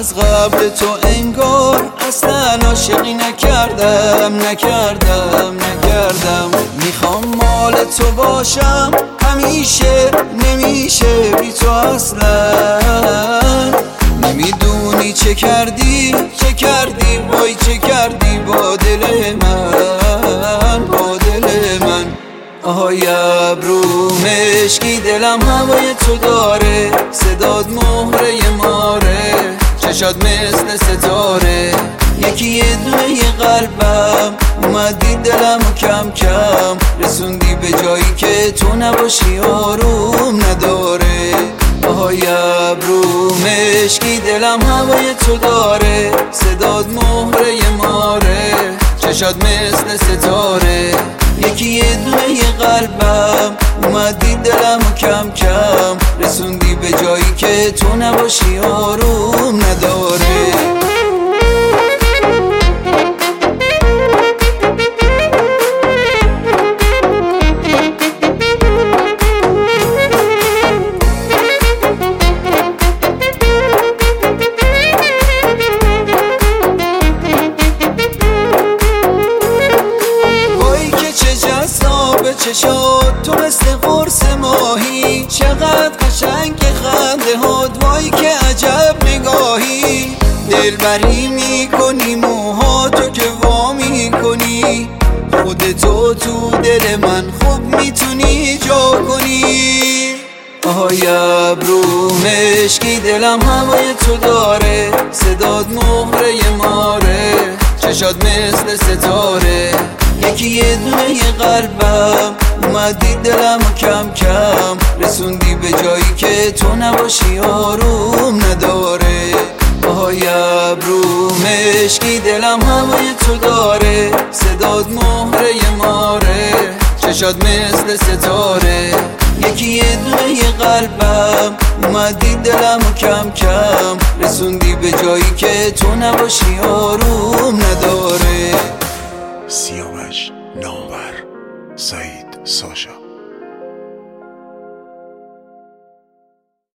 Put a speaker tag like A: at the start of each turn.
A: از قبل تو انگار اصلا عاشقی نکردم. میخوام مال تو باشم همیشه، نمیشه بی تو اصلا. نمیدونی چه کردی وای چه کردی با دل من. آهای ابرو مشکی دلم هوای تو داره، صداد مهره ماره، چشات مثل ستاره. یکی یه دونه یه قلبم اومدی دلمو کم کم رسوندی به جایی که تو نباشی آروم نداره. آهای ابرو مشکی دلم هوای تو داره، صداد مهره ماره، چشات مثل ستاره. یکی یه دونه یه قلبم اومدی دلمو کم کم رسوندی به جایی که تو نباشی آروم نداره. چشات تو مثل قرص ماهی، چقدر قشنگ خنده هات، وای که عجب نگاهی. دلبری میکنی موهاتو که وا میکنی، خودتو تو دل من خوب میتونی جا کنی. آهای ابرو مشکی دلم هوای تو داره، صداد مهره ماره، چشات مثل ستاره. یکی یه دونه یه قلبم اومدی دلمو کم کم رسوندی به جایی که تو نباشی آروم نداره. آهای ابرو مشکی دلم هوای تو داره، صداد مهره ماره، چشات مثل ستاره. یکی یه دونه یه قلبم اومدی دلمو کم کم رسوندی به جایی که تو نباشی آروم نداره.
B: سیاوش نامور، سعید ساشا.